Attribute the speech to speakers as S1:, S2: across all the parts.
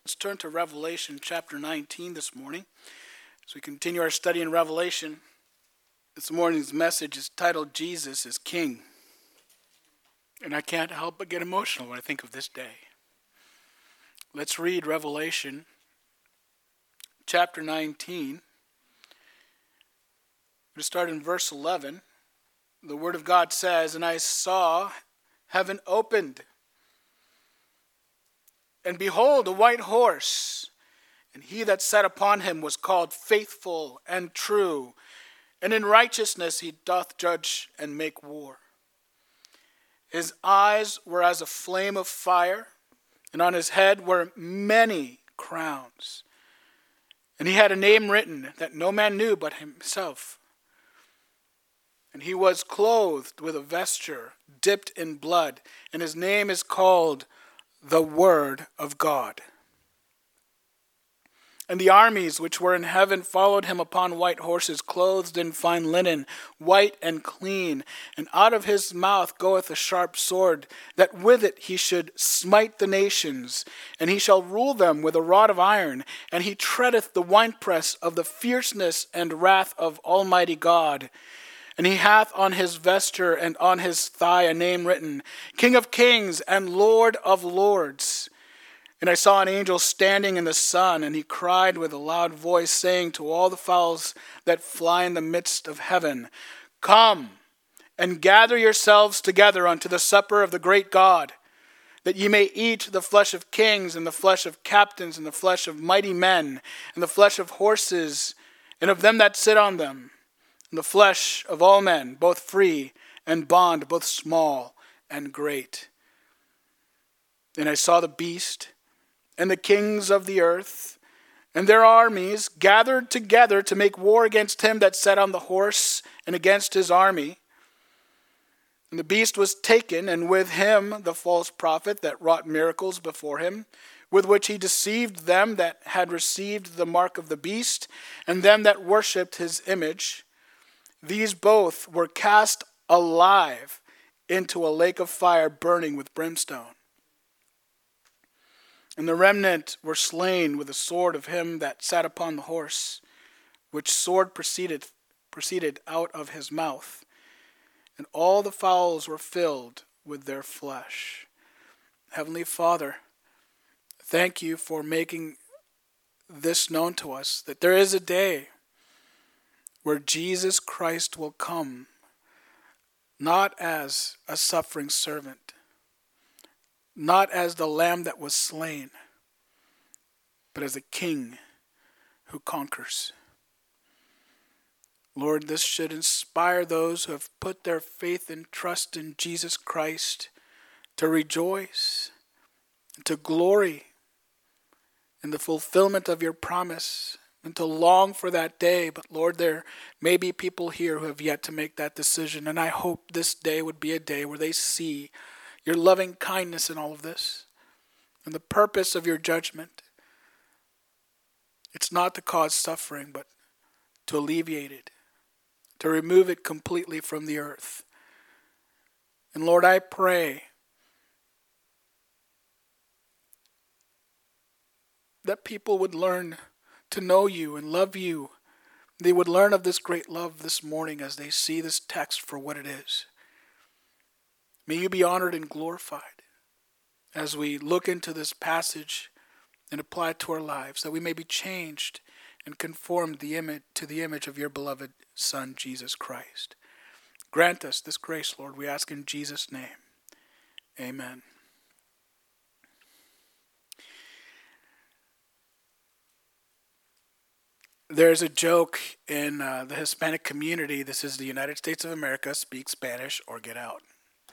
S1: Let's turn to Revelation chapter 19 this morning. As we continue our study in Revelation, this morning's message is titled, Jesus is King. And I can't help but get emotional when I think of this day. Let's read Revelation chapter 19. We'll start in verse 11. The Word of God says, "And I saw heaven opened, and behold, a white horse, and he that sat upon him was called Faithful and True, and in righteousness he doth judge and make war. His eyes were as a flame of fire, and on his head were many crowns. And he had a name written that no man knew but himself. And he was clothed with a vesture dipped in blood, and his name is called the Word of God. And the armies which were in heaven followed him upon white horses, clothed in fine linen, white and clean. And out of his mouth goeth a sharp sword, that with it he should smite the nations. And he shall rule them with a rod of iron. And he treadeth the winepress of the fierceness and wrath of Almighty God. And he hath on his vesture and on his thigh a name written, King of Kings and Lord of Lords. And I saw an angel standing in the sun, and he cried with a loud voice, saying to all the fowls that fly in the midst of heaven, Come and gather yourselves together unto the supper of the great God, that ye may eat the flesh of kings, and the flesh of captains, and the flesh of mighty men, and the flesh of horses, and of them that sit on them, and the flesh of all men, both free and bond, both small and great. And I saw the beast and the kings of the earth and their armies gathered together to make war against him that sat on the horse and against his army. And the beast was taken, and with him the false prophet that wrought miracles before him, with which he deceived them that had received the mark of the beast, and them that worshipped his image. These both were cast alive into a lake of fire burning with brimstone. And the remnant were slain with the sword of him that sat upon the horse, which sword proceeded out of his mouth. And all the fowls were filled with their flesh." Heavenly Father, thank you for making this known to us, that there is a day where Jesus Christ will come, not as a suffering servant, not as the lamb that was slain, but as a king who conquers. Lord, this should inspire those who have put their faith and trust in Jesus Christ to rejoice, to glory in the fulfillment of your promise, and to long for that day. But Lord, there may be people here who have yet to make that decision, and I hope this day would be a day where they see your loving kindness in all of this, and the purpose of your judgment. It's not to cause suffering, but to alleviate it, to remove it completely from the earth. And Lord, I pray that people would learn to know you and love you. They would learn of this great love this morning as they see this text for what it is. May you be honored and glorified as we look into this passage and apply it to our lives, that we may be changed and conformed to the image of your beloved Son, Jesus Christ. Grant us this grace, Lord, we ask in Jesus' name. Amen. There's a joke in the Hispanic community. This is the United States of America. Speak Spanish or get out.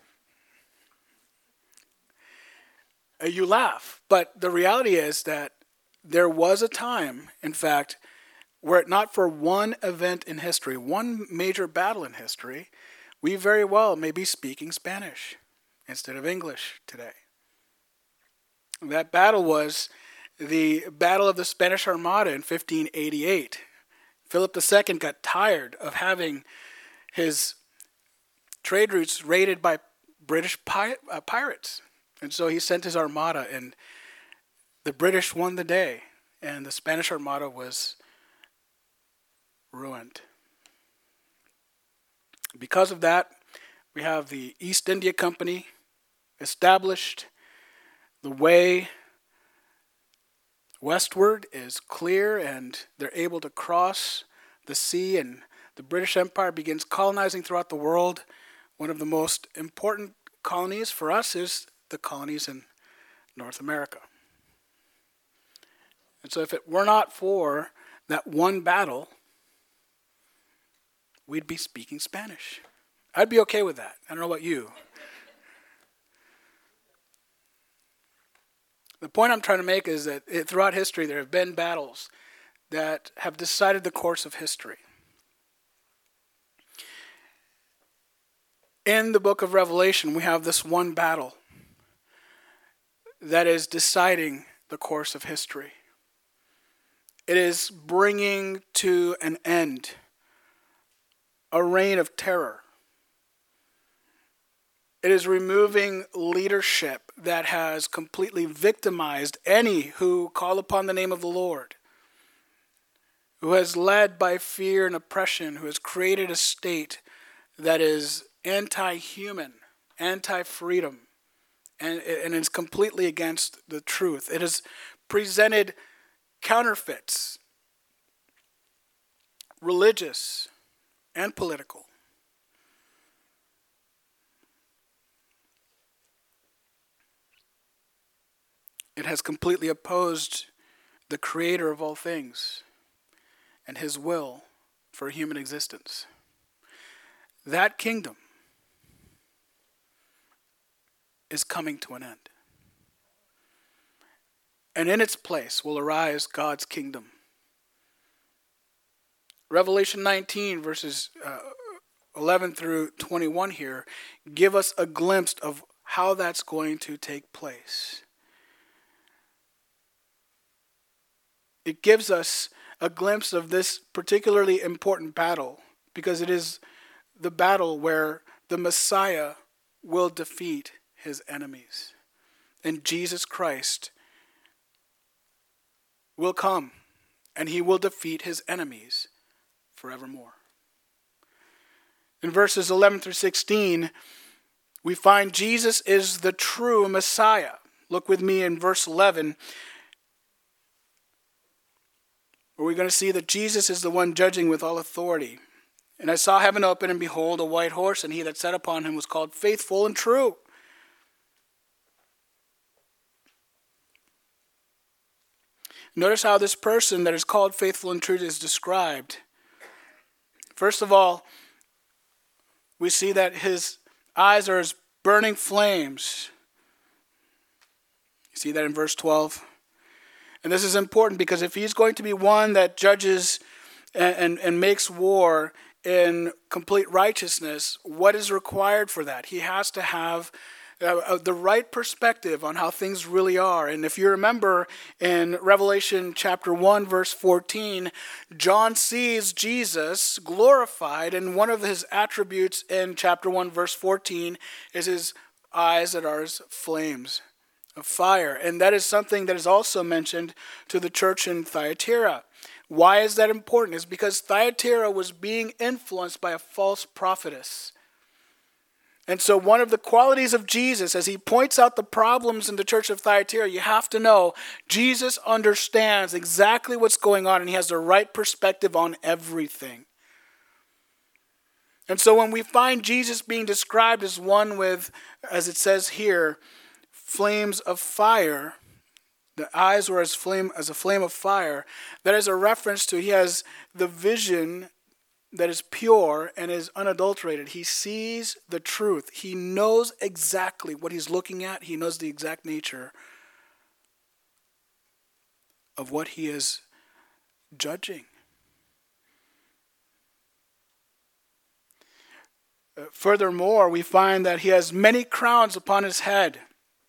S1: You laugh, but the reality is that there was a time, in fact, were it not for one event in history, one major battle in history, we very well may be speaking Spanish instead of English today. That battle was the Battle of the Spanish Armada in 1588. Philip II got tired of having his trade routes raided by British pirates. And so he sent his armada, and the British won the day, and the Spanish Armada was ruined. Because of that, we have the East India Company established. The way westward is clear, and they're able to cross the sea, and the British Empire begins colonizing throughout the world. One of the most important colonies for us is the colonies in North America. And so if it were not for that one battle, we'd be speaking Spanish. I'd be okay with that. I don't know about you. The point I'm trying to make is that throughout history there have been battles that have decided the course of history. In the book of Revelation, we have this one battle that is deciding the course of history. It is bringing to an end a reign of terror. It is removing leadership that has completely victimized any who call upon the name of the Lord, who has led by fear and oppression, who has created a state that is anti-human, anti-freedom, and is completely against the truth. It has presented counterfeits, religious and political. It has completely opposed the creator of all things and his will for human existence. That kingdom is coming to an end. And in its place will arise God's kingdom. Revelation 19, verses 11 through 21 here, give us a glimpse of how that's going to take place. It gives us a glimpse of this particularly important battle, because it is the battle where the Messiah will defeat his enemies. And Jesus Christ will come, and he will defeat his enemies forevermore. In verses 11 through 16, we find Jesus is the true Messiah. Look with me in verse 11, where we're going to see that Jesus is the one judging with all authority. And I saw heaven open, and behold, a white horse, and he that sat upon him was called Faithful and True. Notice how this person that is called Faithful and True is described. First of all, we see that his eyes are as burning flames. You see that in verse 12. And this is important because if he's going to be one that judges and makes war in complete righteousness, what is required for that? He has to have the right perspective on how things really are. And if you remember in Revelation chapter 1, verse 14, John sees Jesus glorified, and one of his attributes in chapter 1, verse 14 is his eyes that are as flames of fire. And that is something that is also mentioned to the church in Thyatira. Why is that important? It's because Thyatira was being influenced by a false prophetess. And so one of the qualities of Jesus, as he points out the problems in the church of Thyatira, you have to know Jesus understands exactly what's going on, and he has the right perspective on everything. And so when we find Jesus being described as one with, as it says here, flames of fire, the eyes were as a flame of fire, that is a reference to he has the vision that is pure and is unadulterated. He sees the truth. He knows exactly what he's looking at. He knows the exact nature of what he is judging. Furthermore, we find that he has many crowns upon his head.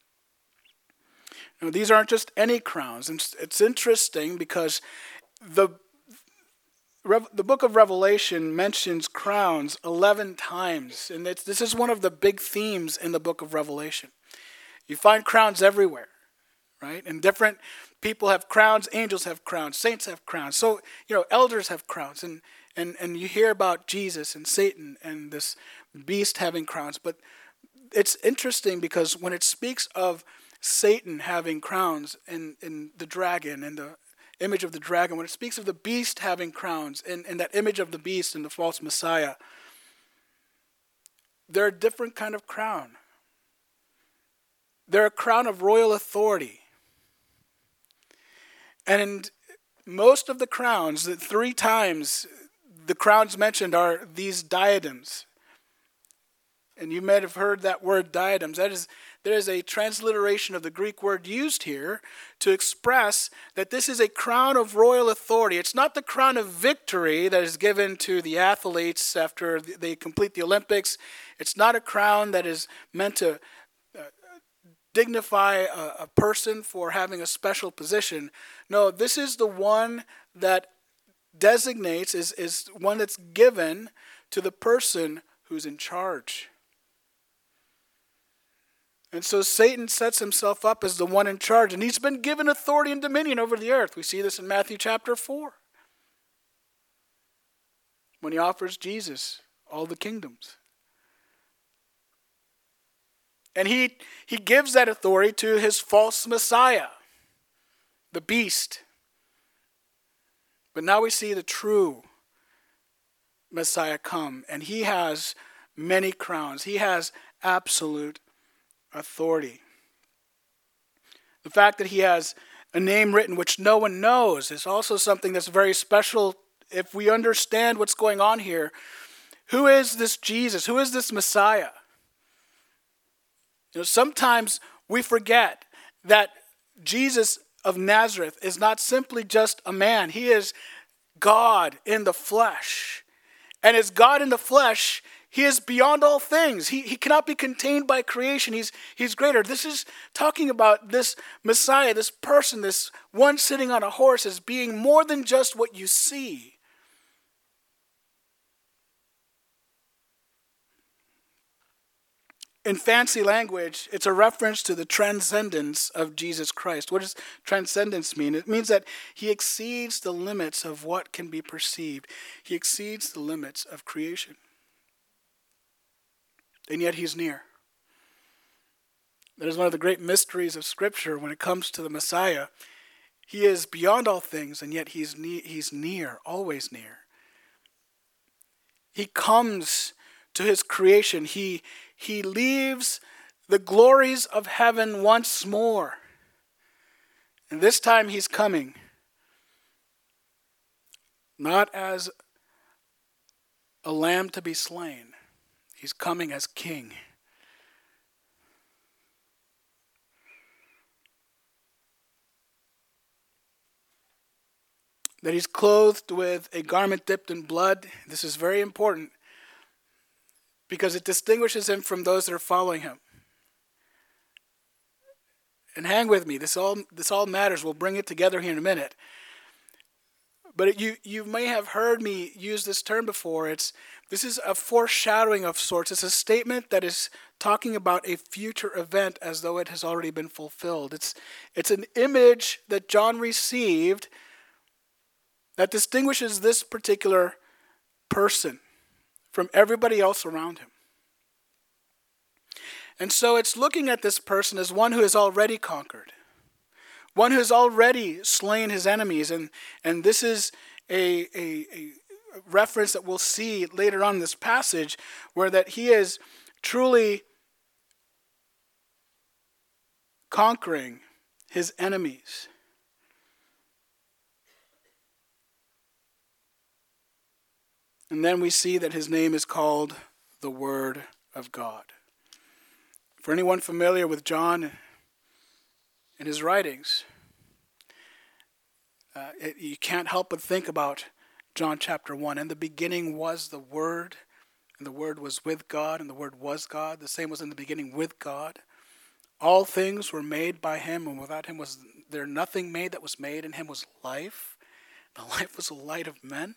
S1: Now, these aren't just any crowns. And it's interesting because the book of Revelation mentions crowns 11 times. And this is one of the big themes in the book of Revelation. You find crowns everywhere, right? In different People have crowns, angels have crowns, saints have crowns. So, elders have crowns. And you hear about Jesus and Satan and this beast having crowns. But it's interesting because when it speaks of Satan having crowns and the dragon and the image of the dragon, when it speaks of the beast having crowns and that image of the beast and the false Messiah, they're a different kind of crown. They're a crown of royal authority. And most of the crowns, 3 times the crowns mentioned are these diadems. And you might have heard that word diadems. There is a transliteration of the Greek word used here to express that this is a crown of royal authority. It's not the crown of victory that is given to the athletes after they complete the Olympics. It's not a crown that is meant to dignify a person for having a special position. No, this is the one that designates, is one that's given to the person who's in charge. And so Satan sets himself up as the one in charge, and he's been given authority and dominion over the earth. We see this in Matthew chapter 4, when he offers Jesus all the kingdoms. And he gives that authority to his false Messiah, the beast. But now we see the true Messiah come, and he has many crowns. He has absolute authority. The fact that he has a name written which no one knows is also something that's very special if we understand what's going on here. Who is this Jesus? Who is this Messiah? Sometimes we forget that Jesus of Nazareth is not simply just a man. He is God in the flesh. And as God in the flesh, he is beyond all things. He cannot be contained by creation. He's greater. This is talking about this Messiah, this person, this one sitting on a horse as being more than just what you see. In fancy language, it's a reference to the transcendence of Jesus Christ. What does transcendence mean? It means that he exceeds the limits of what can be perceived. He exceeds the limits of creation. And yet he's near. That is one of the great mysteries of Scripture when it comes to the Messiah. He is beyond all things, and yet he's near, always near. He comes to his creation. He leaves the glories of heaven once more. And this time he's coming not as a lamb to be slain. He's coming as king. That he's clothed with a garment dipped in blood. This is very important because it distinguishes him from those that are following him. And hang with me, this all matters. We'll bring it together here in a minute. But you may have heard me use this term before. This is a foreshadowing of sorts. It's a statement that is talking about a future event as though it has already been fulfilled. It's an image that John received that distinguishes this particular person from everybody else around him. And so it's looking at this person as one who has already conquered, one who has already slain his enemies. And this is a reference that we'll see later on in this passage, where that he is truly conquering his enemies. And then we see that his name is called the Word of God. For anyone familiar with John and his writings, you can't help but think about John chapter 1. In the beginning was the Word, and the Word was with God, and the Word was God. The same was in the beginning with God. All things were made by him, and without him was there nothing made that was made. In him was life. The life was the light of men.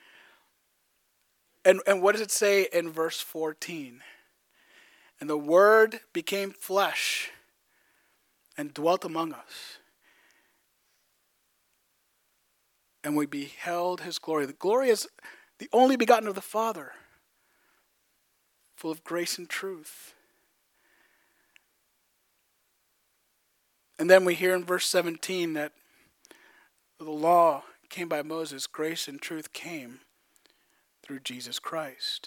S1: And what does it say in verse 14? And the Word became flesh and dwelt among us. and we beheld his glory. The glory is the only begotten of the Father, full of grace and truth. And then we hear in verse 17 that the law came by Moses, grace and truth came through Jesus Christ.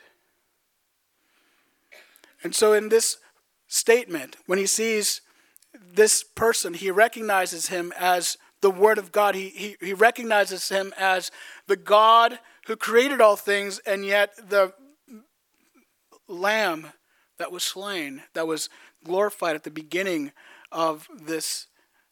S1: And so in this statement, when he sees this person, he recognizes him as the Word of God. He recognizes him as the God who created all things, and yet the Lamb that was slain, that was glorified at the beginning of this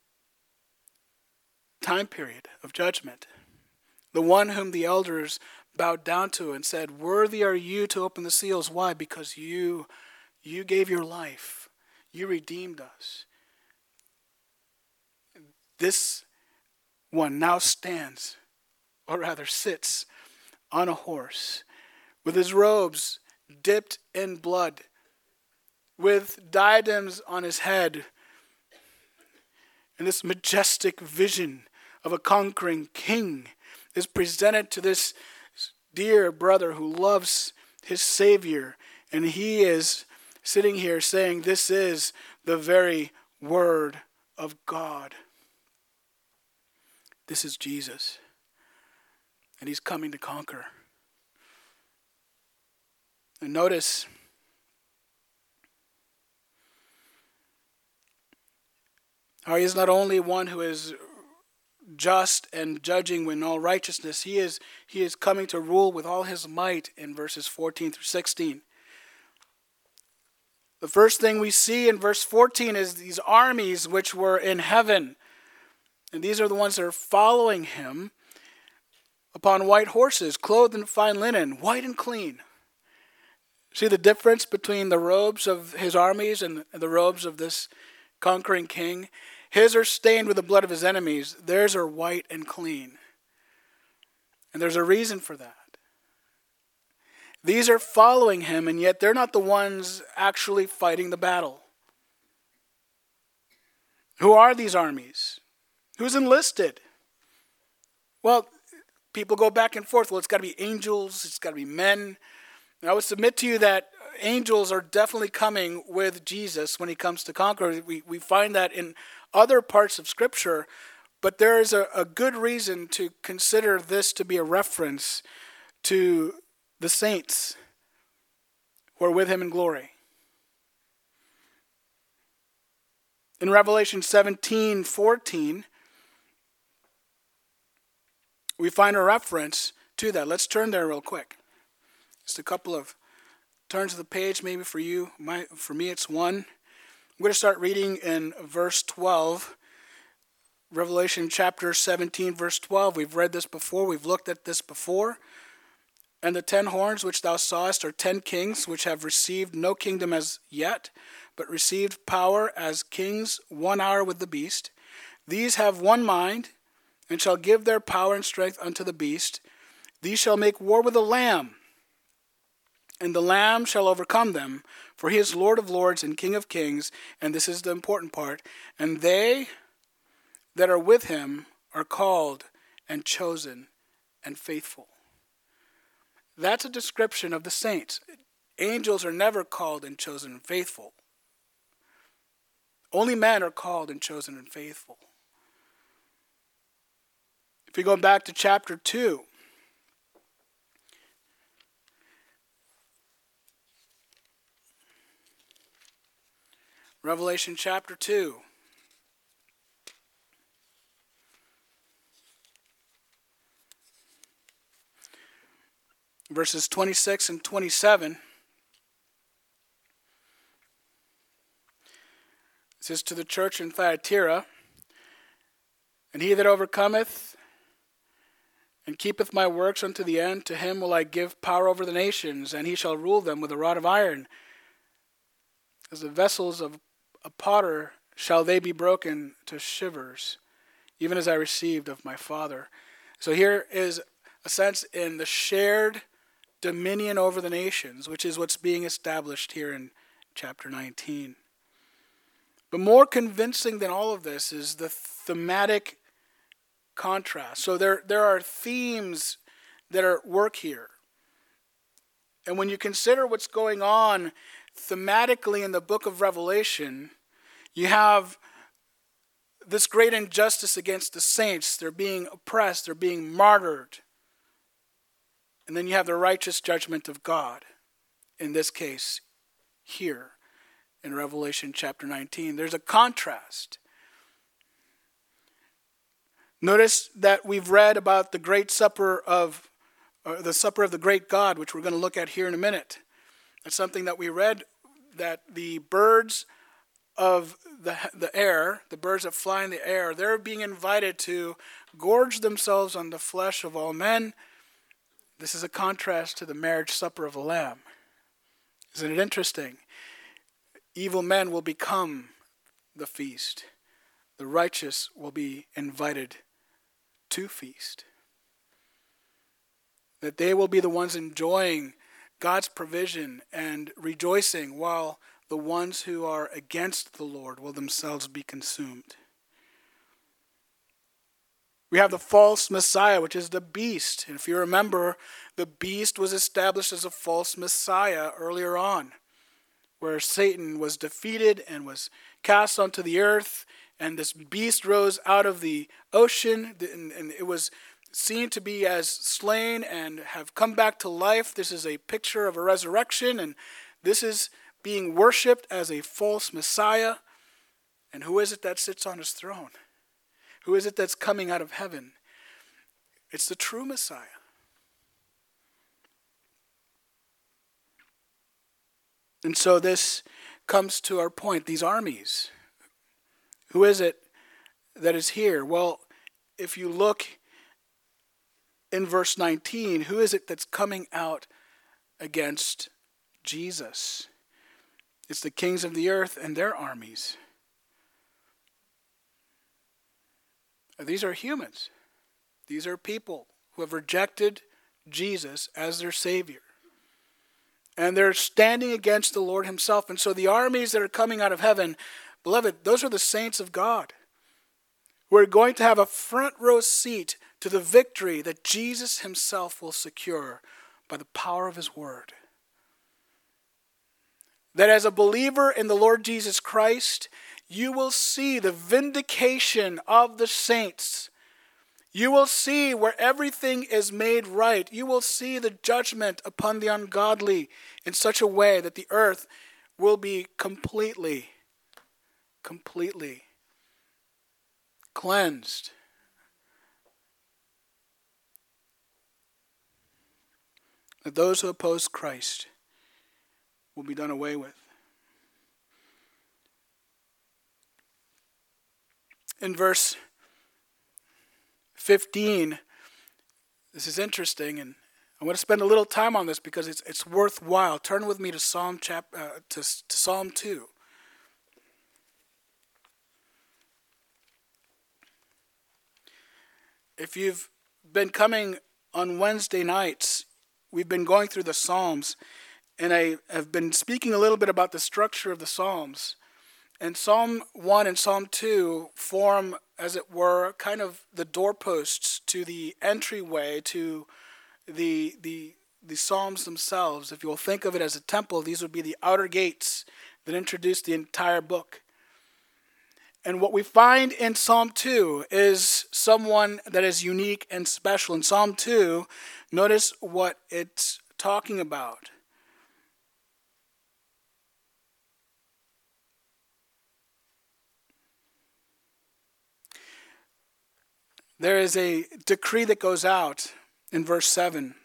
S1: time period of judgment. The one whom the elders bowed down to and said, "Worthy are you to open the seals." Why? Because you gave your life. You redeemed us. This one now stands, or rather sits, on a horse, with his robes dipped in blood, with diadems on his head, and this majestic vision of a conquering king is presented to this dear brother who loves his Savior, and he is sitting here saying, this is the very Word of God. This is Jesus, and he's coming to conquer. And notice how he is not only one who is just and judging in all righteousness, he is coming to rule with all his might in verses 14 through 16. The first thing we see in verse 14 is these armies which were in heaven. And these are the ones that are following him upon white horses, clothed in fine linen, white and clean. See the difference between the robes of his armies and the robes of this conquering king? His are stained with the blood of his enemies. Theirs are white and clean. And there's a reason for that. These are following him, and yet they're not the ones actually fighting the battle. Who are these armies? Who's enlisted? Well, people go back and forth. Well, it's got to be angels. It's got to be men. And I would submit to you that angels are definitely coming with Jesus when he comes to conquer. We find that in other parts of Scripture, but there is a good reason to consider this to be a reference to the saints who are with him in glory. In Revelation 17:14, we find a reference to that. Let's turn there real quick. Just a couple of turns of the page maybe for you. For me it's one. I'm going to start reading in verse 12. Revelation chapter 17, verse 12. We've read this before. We've looked at this before. And the 10 horns which thou sawest are 10 kings, which have received no kingdom as yet, but received power as kings 1 hour with the beast. These have one mind, and shall give their power and strength unto the beast. These shall make war with the Lamb, and the Lamb shall overcome them, for he is Lord of lords and King of kings, and this is the important part, and they that are with him are called and chosen and faithful. That's a description of the saints. Angels are never called and chosen and faithful. Only men are called and chosen and faithful. If we go back to chapter 2, Revelation chapter 2. Verses 26 and 27. It says, to the church in Thyatira, and he that overcometh and keepeth my works unto the end, to him will I give power over the nations, and he shall rule them with a rod of iron. As the vessels of a potter shall they be broken to shivers, even as I received of my Father. So here is a sense in the shared dominion over the nations, which is what's being established here in chapter 19. But more convincing than all of this is the thematic contrast. So there are themes that are at work here. And when you consider what's going on thematically in the book of Revelation, you have this great injustice against the saints. They're being oppressed, they're being martyred. And then you have the righteous judgment of God, in this case, here in Revelation chapter 19. There's a contrast. Notice that we've read about the great supper of, the supper of the great God, which we're going to look at here in a minute. That's something that we read, that the birds of the air, the birds that fly in the air, they're being invited to gorge themselves on the flesh of all men. This is a contrast to the marriage supper of the Lamb. Isn't it interesting? Evil men will become the feast. The righteous will be invited to feast. That they will be the ones enjoying God's provision and rejoicing, while the ones who are against the Lord will themselves be consumed. We have the false Messiah, which is the beast. And if you remember, the beast was established as a false Messiah earlier on, where Satan was defeated and was cast onto the earth, and this beast rose out of the ocean, and it was seen to be as slain and have come back to life. This is a picture of a resurrection, and this is being worshipped as a false Messiah. And who is it that sits on his throne? Who is it that's coming out of heaven? It's the true Messiah. And so this comes to our point, these armies. Who is it that is here? Well, if you look in verse 19, who is it that's coming out against Jesus? It's the kings of the earth and their armies. These are humans. These are people who have rejected Jesus as their Savior. And they're standing against the Lord himself. And so the armies that are coming out of heaven, beloved, those are the saints of God, who are going to have a front row seat to the victory that Jesus himself will secure by the power of his word. That as a believer in the Lord Jesus Christ, you will see the vindication of the saints. You will see where everything is made right. You will see the judgment upon the ungodly in such a way that the earth will be completely cleansed. That those who oppose Christ will be done away with. In verse 15, this is interesting, and I want to spend a little time on this because it's worthwhile. Turn with me to Psalm 2. If you've been coming on Wednesday nights, we've been going through the Psalms, and I have been speaking a little bit about the structure of the Psalms. And Psalm 1 and Psalm 2 form, as it were, kind of the doorposts to the entryway to the Psalms themselves. If you'll think of it as a temple, these would be the outer gates that introduce the entire book. And what we find in Psalm 2 is someone that is unique and special. In Psalm 2, notice what it's talking about. There is a decree that goes out in verse 7.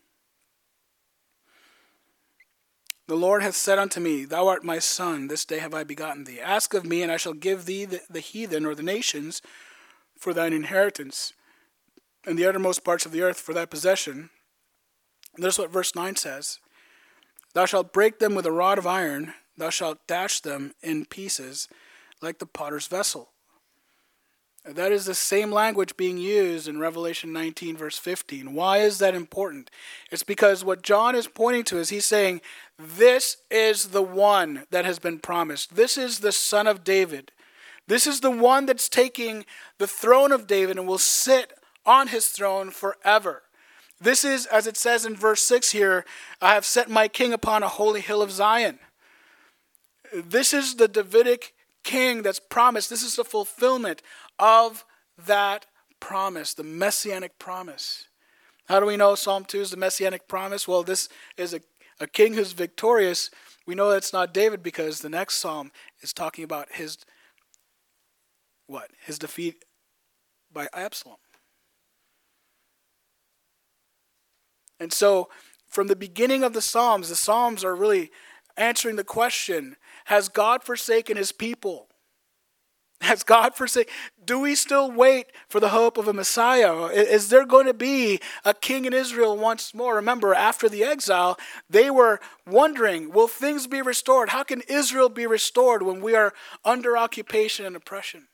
S1: The Lord hath said unto me, Thou art my son, this day have I begotten thee. Ask of me, and I shall give thee the heathen, or the nations, for thine inheritance, and the uttermost parts of the earth for thy possession. And notice what verse 9 says. Thou shalt break them with a rod of iron, thou shalt dash them in pieces like the potter's vessel. That is the same language being used in Revelation 19, verse 15. Why is that important? It's because what John is pointing to is he's saying, this is the one that has been promised. This is the Son of David. This is the one that's taking the throne of David and will sit on his throne forever. This is, as it says in verse 6 here, I have set my king upon a holy hill of Zion. This is the Davidic king that's promised. This is the fulfillment of that promise, the messianic promise. How do we know Psalm 2 is the messianic promise? Well, this is a king who's victorious. We know that's not David because the next psalm is talking about his defeat by Absalom. And so, from the beginning of the Psalms are really answering the question, has God forsaken his people? Has God forsaken? Do we still wait for the hope of a Messiah? Is there going to be a king in Israel once more? Remember, after the exile, they were wondering, will things be restored? How can Israel be restored when we are under occupation and oppression?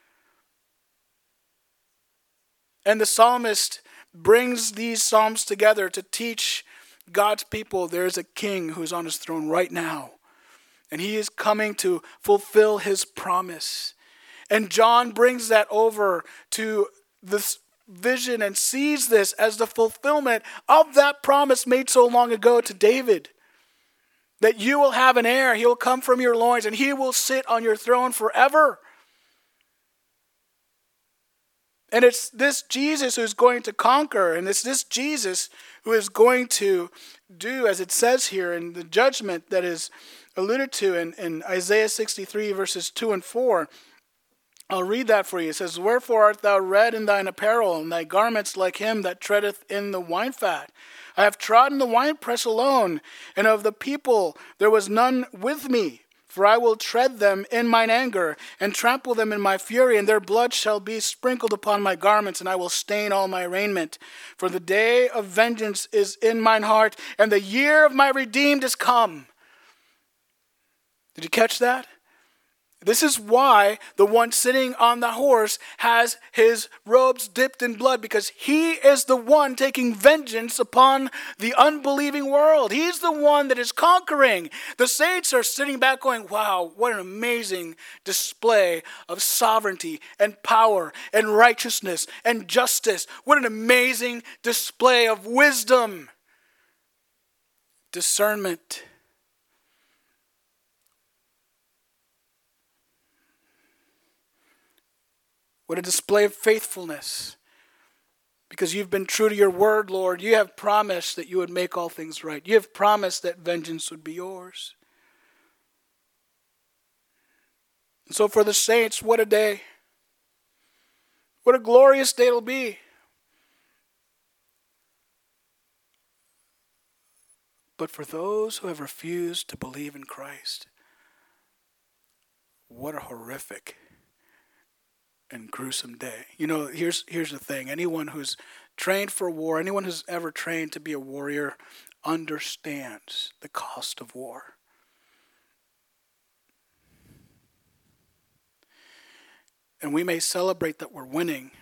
S1: And the psalmist brings these psalms together to teach God's people there is a king who's on his throne right now. And he is coming to fulfill his promise. And John brings that over to this vision and sees this as the fulfillment of that promise made so long ago to David. That you will have an heir, he will come from your loins, and he will sit on your throne forever. And it's this Jesus who's going to conquer, and it's this Jesus who is going to do, as it says here, in the judgment that is alluded to in Isaiah 63, verses 2 and 4. I'll read that for you. It says, wherefore art thou red in thine apparel, and thy garments like him that treadeth in the wine fat? I have trodden the winepress alone, and of the people there was none with me. For I will tread them in mine anger, and trample them in my fury, and their blood shall be sprinkled upon my garments, and I will stain all my raiment. For the day of vengeance is in mine heart, and the year of my redeemed is come. Did you catch that? This is why the one sitting on the horse has his robes dipped in blood, because he is the one taking vengeance upon the unbelieving world. He's the one that is conquering. The saints are sitting back going, wow, what an amazing display of sovereignty and power and righteousness and justice. What an amazing display of wisdom, discernment. What a display of faithfulness. Because you've been true to your word, Lord. You have promised that you would make all things right. You have promised that vengeance would be yours. And so for the saints, what a day. What a glorious day it'll be. But for those who have refused to believe in Christ, what a horrific and gruesome day. You know, here's the thing. Anyone who's trained for war, anyone who's ever trained to be a warrior understands the cost of war. And we may celebrate that we're winning,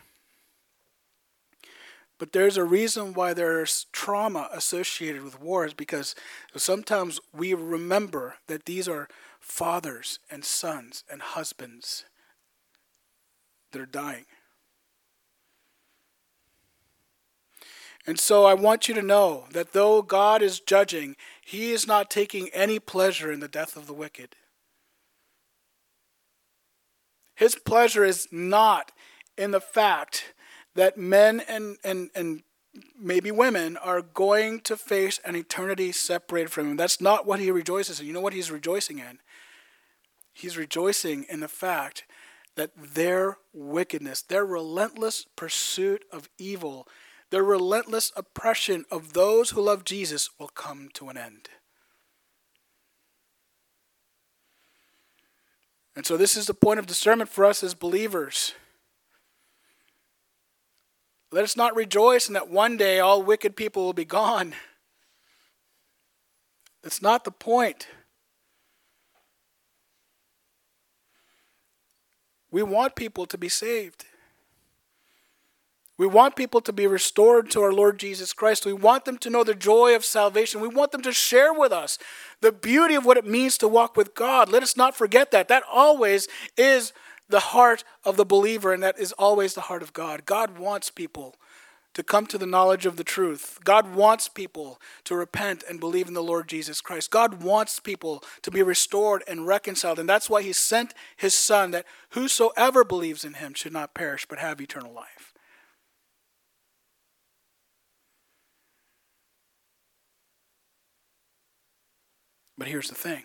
S1: but there's a reason why there's trauma associated with wars, because sometimes we remember that these are fathers and sons and husbands that are dying. And so I want you to know that though God is judging, he is not taking any pleasure in the death of the wicked. His pleasure is not in the fact that men and maybe women are going to face an eternity separated from him. That's not what he rejoices in. You know what he's rejoicing in? He's rejoicing in the fact that their wickedness, their relentless pursuit of evil, their relentless oppression of those who love Jesus will come to an end. And so this is the point of discernment for us as believers. Let us not rejoice in that one day all wicked people will be gone. That's not the point. We want people to be saved. We want people to be restored to our Lord Jesus Christ. We want them to know the joy of salvation. We want them to share with us the beauty of what it means to walk with God. Let us not forget that. That always is the heart of the believer, and that is always the heart of God. God wants people to come to the knowledge of the truth. God wants people to repent and believe in the Lord Jesus Christ. God wants people to be restored and reconciled. And that's why he sent his Son, that whosoever believes in him should not perish but have eternal life. But here's the thing.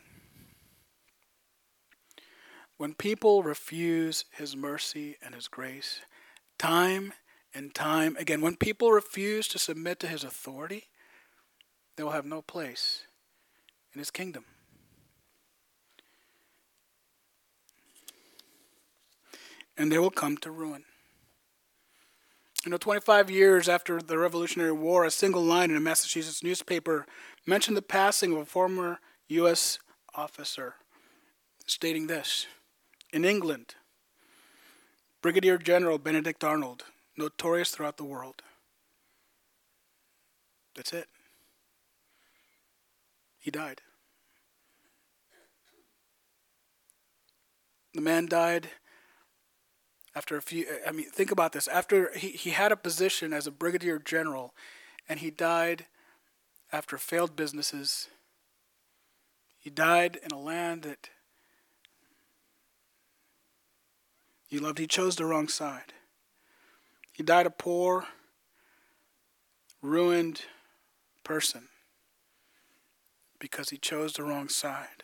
S1: When people refuse his mercy and his grace, time and time again, when people refuse to submit to his authority, they will have no place in his kingdom. And they will come to ruin. 25 years after the Revolutionary War, a single line in a Massachusetts newspaper mentioned the passing of a former U.S. officer, stating this: in England, Brigadier General Benedict Arnold, notorious throughout the world. That's it. He died. The man died after think about this. After he had a position as a brigadier general, and he died after failed businesses. He died in a land that he loved. He chose the wrong side. He died a poor, ruined person because he chose the wrong side.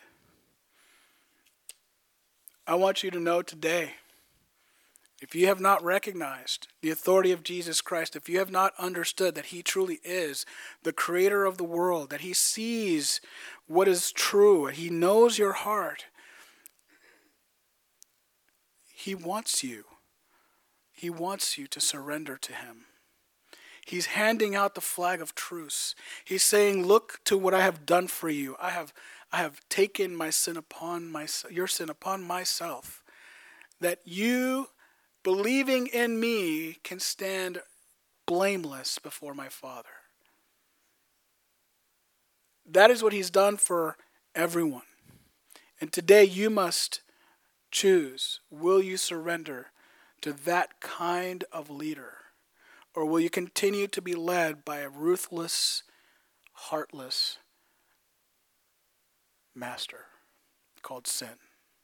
S1: I want you to know today, if you have not recognized the authority of Jesus Christ, if you have not understood that he truly is the creator of the world, that he sees what is true, and he knows your heart, he wants you. He wants you to surrender to him. He's handing out the flag of truce. He's saying, look to what I have done for you. I have taken my sin upon your sin upon myself, that you, believing in me, can stand blameless before my Father. That is what he's done for everyone. And today you must choose. Will you surrender to that kind of leader? Or will you continue to be led by a ruthless, heartless master called sin?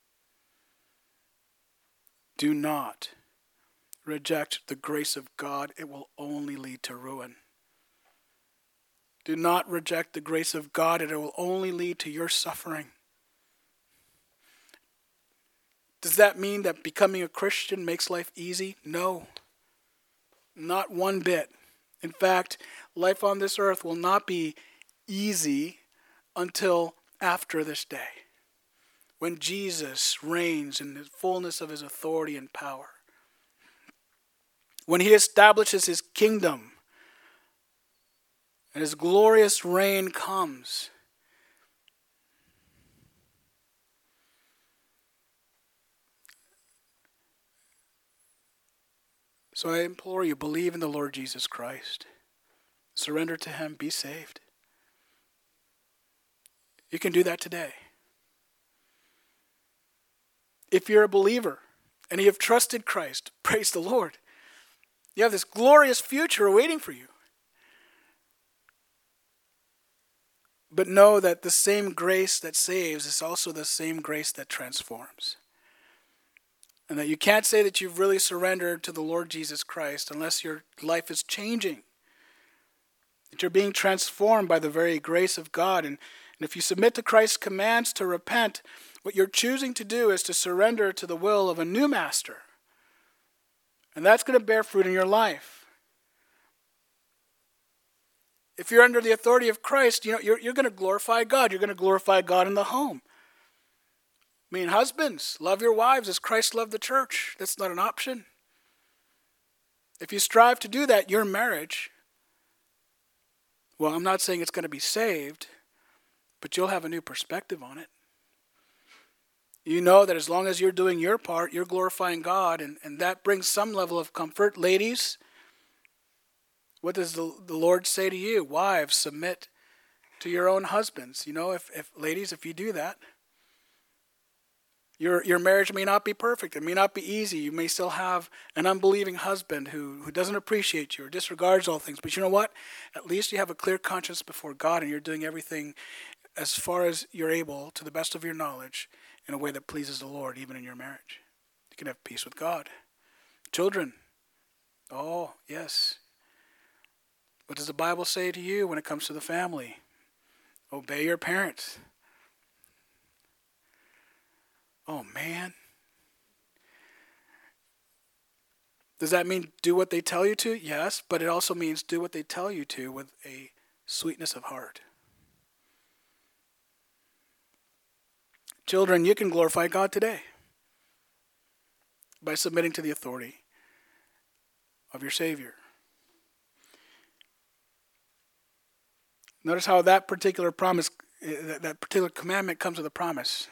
S1: Do not reject the grace of God. It will only lead to ruin. Do not reject the grace of God. It will only lead to your suffering. Does that mean that becoming a Christian makes life easy? No. Not one bit. In fact, life on this earth will not be easy until after this day, when Jesus reigns in the fullness of his authority and power. When he establishes his kingdom and his glorious reign comes. So I implore you, believe in the Lord Jesus Christ. Surrender to him, be saved. You can do that today. If you're a believer and you have trusted Christ, praise the Lord. You have this glorious future awaiting for you. But know that the same grace that saves is also the same grace that transforms. And that you can't say that you've really surrendered to the Lord Jesus Christ unless your life is changing. That you're being transformed by the very grace of God. And if you submit to Christ's commands to repent, what you're choosing to do is to surrender to the will of a new master. And that's going to bear fruit in your life. If you're under the authority of Christ, you're going to glorify God. You're going to glorify God in the home. Husbands, love your wives as Christ loved the church. That's not an option. If you strive to do that, your marriage, well, I'm not saying it's going to be saved, but you'll have a new perspective on it. You know that as long as you're doing your part, you're glorifying God, and that brings some level of comfort. Ladies, what does the Lord say to you? Wives, submit to your own husbands. If ladies, if you do that, Your marriage may not be perfect. It may not be easy. You may still have an unbelieving husband who doesn't appreciate you or disregards all things. But you know what? At least you have a clear conscience before God, and you're doing everything as far as you're able, to the best of your knowledge, in a way that pleases the Lord, even in your marriage. You can have peace with God. Children. Oh, yes. What does the Bible say to you when it comes to the family? Obey your parents. Oh, man. Does that mean do what they tell you to? Yes, but it also means do what they tell you to with a sweetness of heart. Children, you can glorify God today by submitting to the authority of your Savior. Notice how that particular promise, that particular commandment comes with a promise.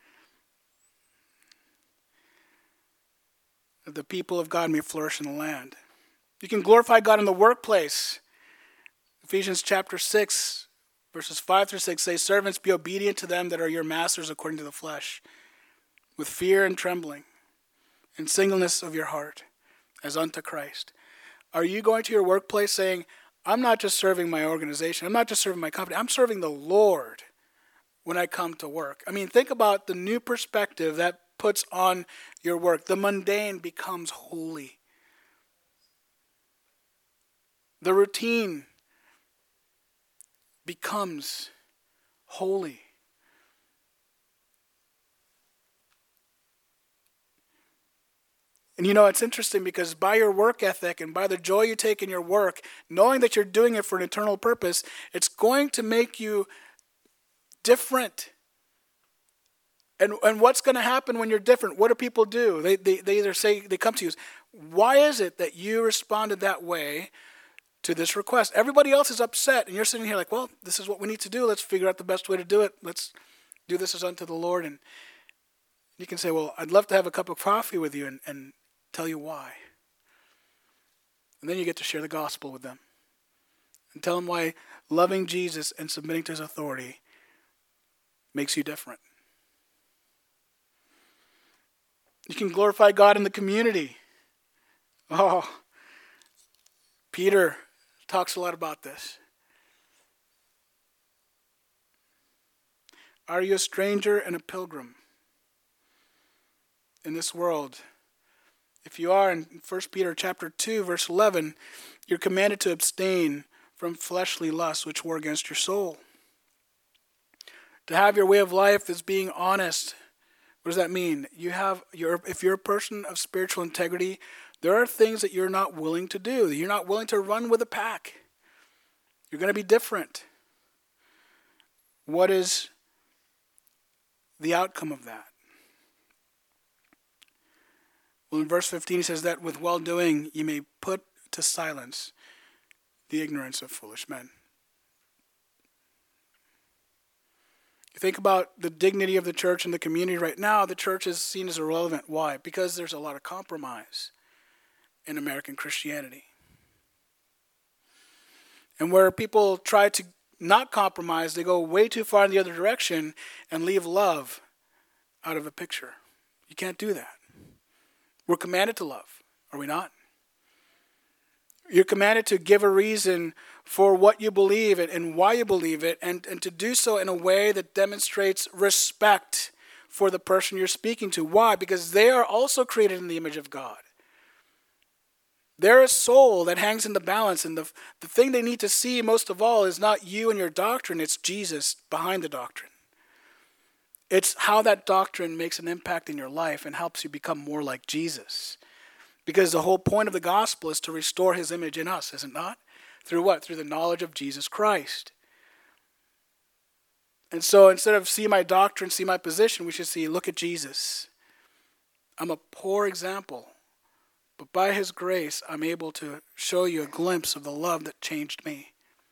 S1: That the people of God may flourish in the land. You can glorify God in the workplace. Ephesians chapter 6, verses 5 through 6 say, servants, be obedient to them that are your masters according to the flesh, with fear and trembling, and singleness of your heart, as unto Christ. Are you going to your workplace saying, I'm not just serving my organization, I'm not just serving my company, I'm serving the Lord when I come to work? I mean, think about the new perspective that puts on your work. The mundane becomes holy. The routine becomes holy. And you know, it's interesting because by your work ethic and by the joy you take in your work, knowing that you're doing it for an eternal purpose, it's going to make you different. And what's going to happen when you're different? What do people do? They either say, they come to you, why is it that you responded that way to this request? Everybody else is upset, and you're sitting here like, well, this is what we need to do. Let's figure out the best way to do it. Let's do this as unto the Lord. And you can say, well, I'd love to have a cup of coffee with you and tell you why. And then you get to share the gospel with them and tell them why loving Jesus and submitting to his authority makes you different. You can glorify God in the community. Oh, Peter talks a lot about this. Are you a stranger and a pilgrim in this world? If you are, in 1 Peter chapter 2, verse 11, you're commanded to abstain from fleshly lusts which war against your soul. To have your way of life as being honest. What does that mean? If you're a person of spiritual integrity, there are things that you're not willing to do. You're not willing to run with a pack. You're going to be different. What is the outcome of that? Well, in verse 15 he says that with well-doing you may put to silence the ignorance of foolish men. You think about the dignity of the church and the community right now, the church is seen as irrelevant. Why? Because there's a lot of compromise in American Christianity. And where people try to not compromise, they go way too far in the other direction and leave love out of the picture. You can't do that. We're commanded to love, are we not? You're commanded to give a reason for what you believe and why you believe it, and to do so in a way that demonstrates respect for the person you're speaking to. Why? Because they are also created in the image of God. They're a soul that hangs in the balance, and the thing they need to see most of all is not you and your doctrine, it's Jesus behind the doctrine. It's how that doctrine makes an impact in your life and helps you become more like Jesus. Because the whole point of the gospel is to restore his image in us, is it not? Through what? Through the knowledge of Jesus Christ. And so instead of see my doctrine, see my position, we should see, look at Jesus. I'm a poor example, but by his grace, I'm able to show you a glimpse of the love that changed me.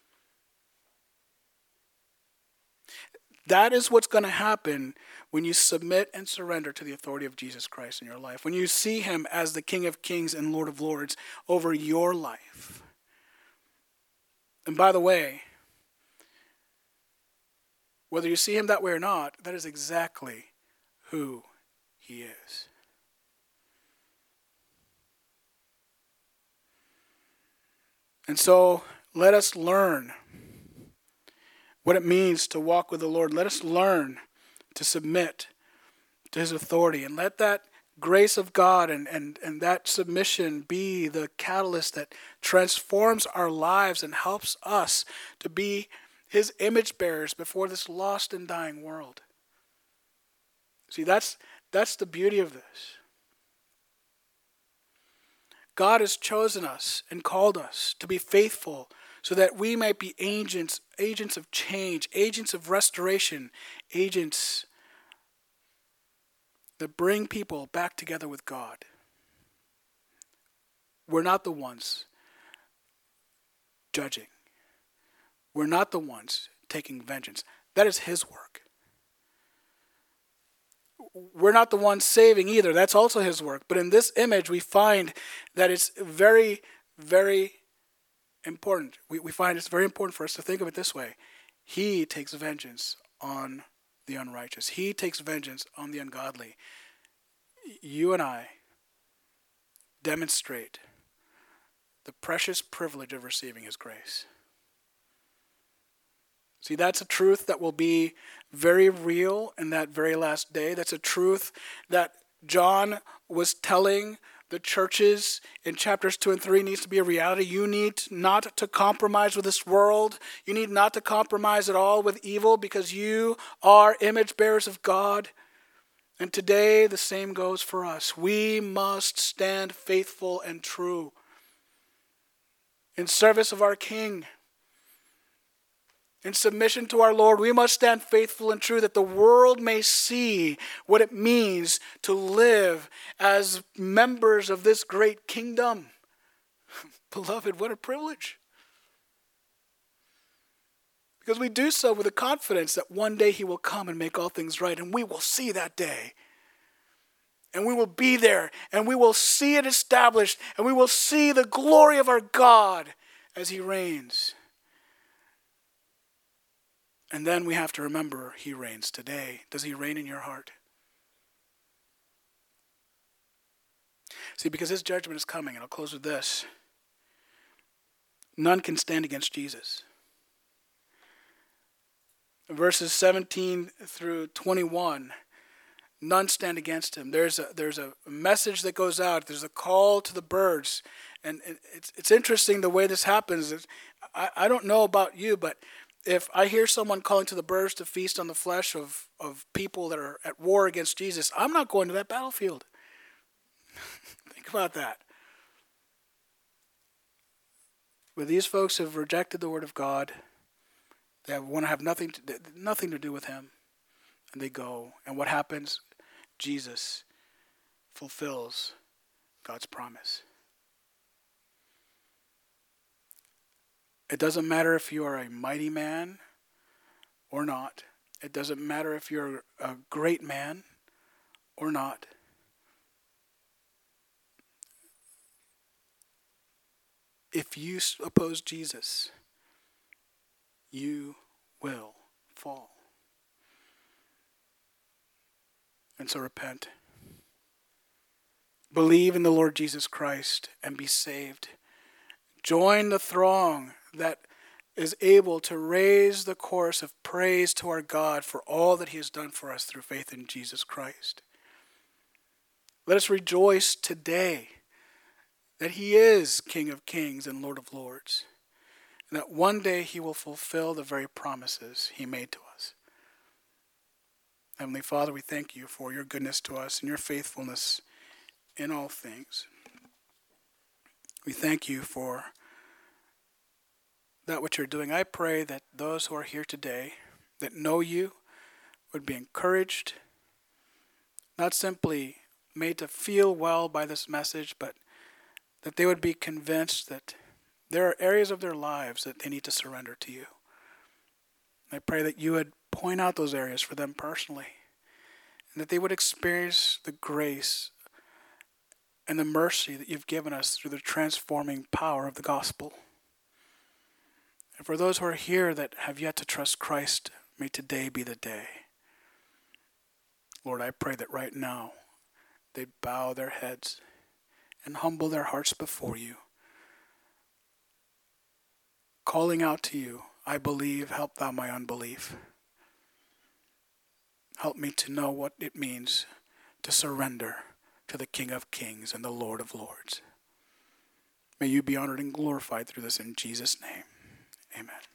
S1: That is what's going to happen when you submit and surrender to the authority of Jesus Christ in your life. When you see him as the King of Kings and Lord of Lords over your life. And by the way, whether you see him that way or not, that is exactly who he is. And so let us learn what it means to walk with the Lord. Let us learn to submit to his authority, and let that grace of God and that submission be the catalyst that transforms our lives and helps us to be his image bearers before this lost and dying world. See, that's the beauty of this. God has chosen us and called us to be faithful so that we might be agents of change, agents of restoration, agents that bring people back together with God. We're not the ones judging. We're not the ones taking vengeance. That is his work. We're not the ones saving either. That's also his work. But in this image, we find that it's very, very important. We find it's very important for us to think of it this way. He takes vengeance on the unrighteous. He takes vengeance on the ungodly. You and I demonstrate the precious privilege of receiving his grace. See, that's a truth that will be very real in that very last day. That's a truth that John was telling the churches in chapters 2 and 3 needs to be a reality. You need not to compromise with this world. You need not to compromise at all with evil, because you are image bearers of God. And today the same goes for us. We must stand faithful and true in service of our King. In submission to our Lord, we must stand faithful and true that the world may see what it means to live as members of this great kingdom. Beloved, what a privilege. Because we do so with the confidence that one day he will come and make all things right, and we will see that day. And we will be there, and we will see it established, and we will see the glory of our God as he reigns. And then we have to remember he reigns today. Does he reign in your heart? See, because his judgment is coming, and I'll close with this. None can stand against Jesus. Verses 17 through 21, none stand against him. There's a message that goes out. There's a call to the birds. And it's interesting the way this happens. I don't know about you, but if I hear someone calling to the birds to feast on the flesh of people that are at war against Jesus, I'm not going to that battlefield. Think about that. But these folks have rejected the word of God. They want to have nothing to do with him. And they go. And what happens? Jesus fulfills God's promise. It doesn't matter if you are a mighty man or not. It doesn't matter if you're a great man or not. If you oppose Jesus, you will fall. And so repent. Believe in the Lord Jesus Christ and be saved. Join the throng that is able to raise the chorus of praise to our God for all that he has done for us through faith in Jesus Christ. Let us rejoice today that he is King of Kings and Lord of Lords, and that one day he will fulfill the very promises he made to us. Heavenly Father, we thank you for your goodness to us and your faithfulness in all things. We thank you for that which you're doing. I pray that those who are here today that know you would be encouraged, not simply made to feel well by this message, but that they would be convinced that there are areas of their lives that they need to surrender to you. I pray that you would point out those areas for them personally, and that they would experience the grace and the mercy that you've given us through the transforming power of the gospel. And for those who are here that have yet to trust Christ, may today be the day. Lord, I pray that right now they'd bow their heads and humble their hearts before you, calling out to you, I believe, help thou my unbelief. Help me to know what it means to surrender to the King of Kings and the Lord of Lords. May you be honored and glorified through this in Jesus' name. Amen.